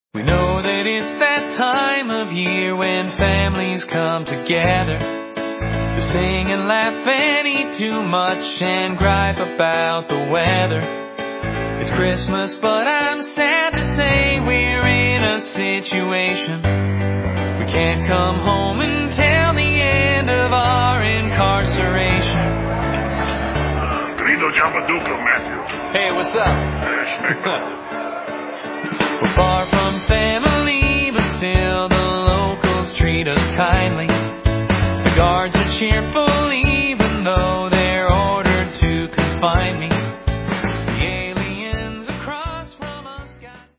We know that it's that time of year when families come together to sing and laugh and eat too much and gripe about the weather. It's Christmas, but I'm sad to say we're in a situation we can't come home until the end of our incarceration. Grido Jamaduka, Matthew. Hey, what's up? We're far from family, but still the locals treat us kindly. The guards are cheerfully